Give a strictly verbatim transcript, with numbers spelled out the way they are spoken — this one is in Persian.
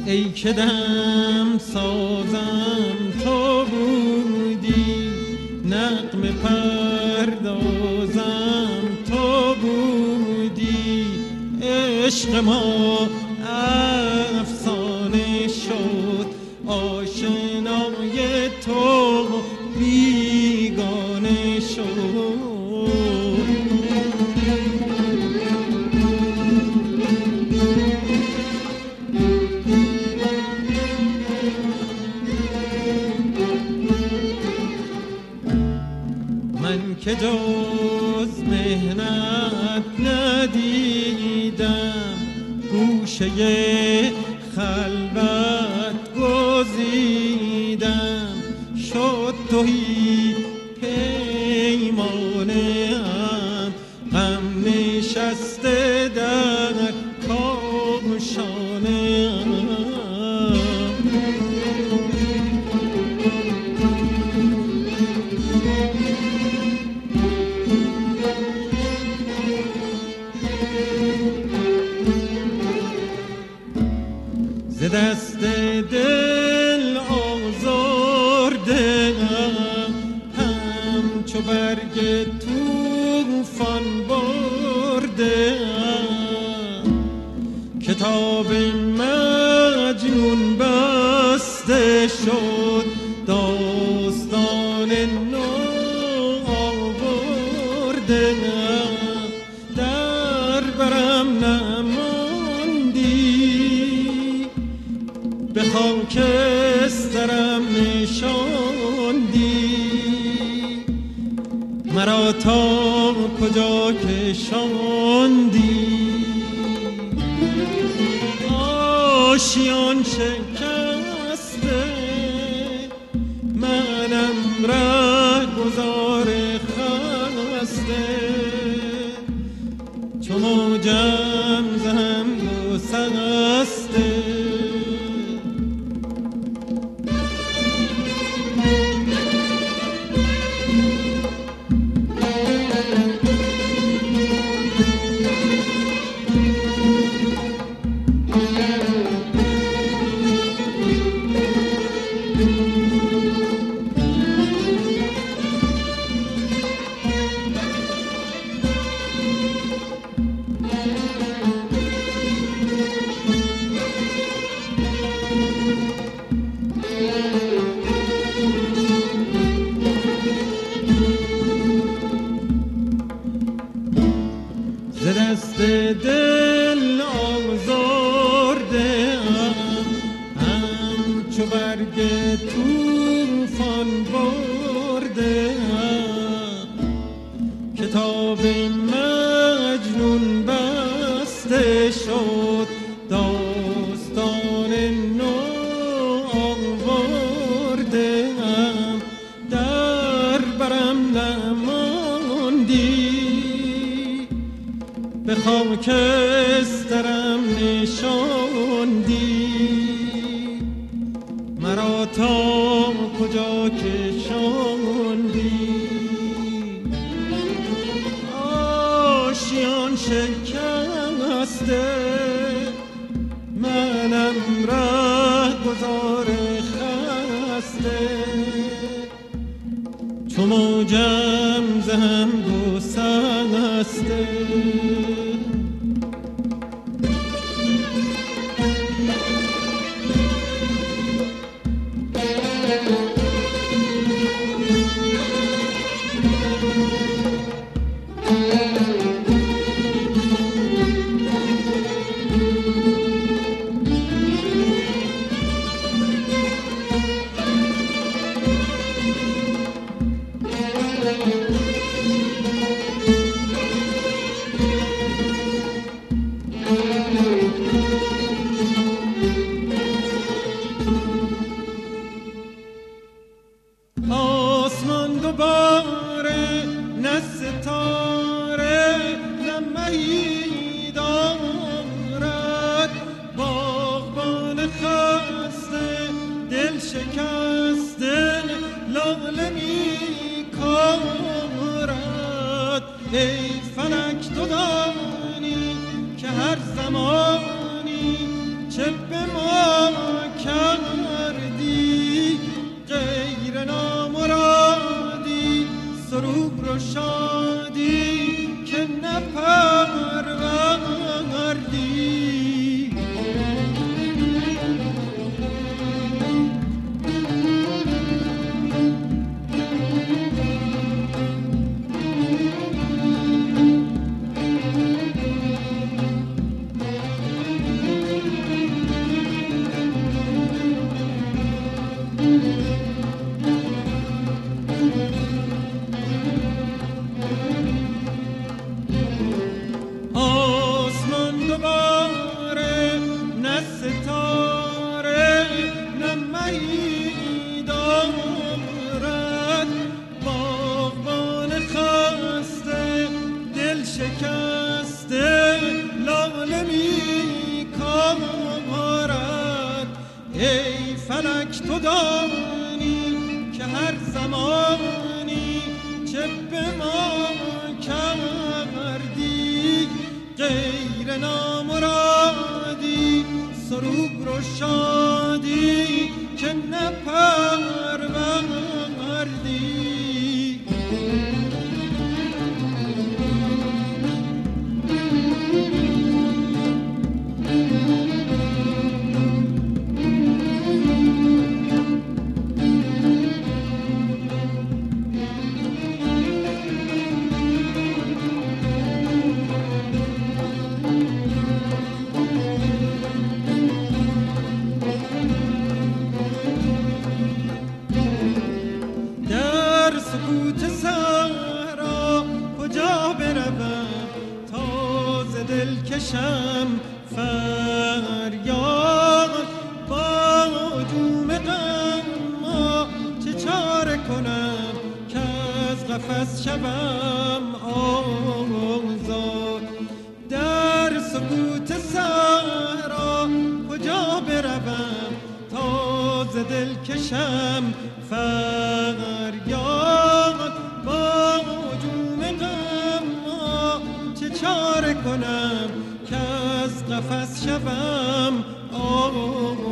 ای که دم سازم تو بودی، نغمه پردازم تو بودی، عشق ما افسانه شد، آشنای تو بیگانه شد. من که جز مهنت ندیدم، گوشه خلوت گزیدم، شد تهی پیمانه‌ام، غم نشسته در کاشانه‌ام. ز دست دل آزرده‌ام، همچو برگ طوفان برده‌ام، کتاب مجنون بسته شد، داستان نو آورده‌ام، در برم نماندی، به خاکسترم نشاندی، مرا تا کجا کشاندی. آشیان شکسته منم رهگذار خسته، چو موجم زهم و سرسته. ز دست دل آزرده‌ام، همچو برگ طوفان برده‌ام، کتاب مجنون بسته شد، داستان نو آورده‌ام، در برم نماندی، به خاکسترم نشاندی، مرا تا کجا کشاندی. آشیان شکسته منم رهگذار خسته، چو موجم زهم گسسته. آسمان دوباره نه ستاره نه مهی دارد، باغبان خسته دل شکسته لاله می کارد. ای فلک تو دانی که هر زمانی چه به ما و شادی که نپروردی. شکسته لاله می کارد. ای فلک تو دانی که هر زمانی چه به ما کردی، غیر نامرادی سرور و شادی که نپروردی. سکوت صحرا کجا بروم تا ز دل کشم فریاد؟ با هجوم غم چه چاره کنم که از قفس شوم آزاد؟ در سکوت صحرا کجا بروم تا ز دل کشم فریاد؟ با هجوم غم چه چاره کنم که از قفس شوم آزاد؟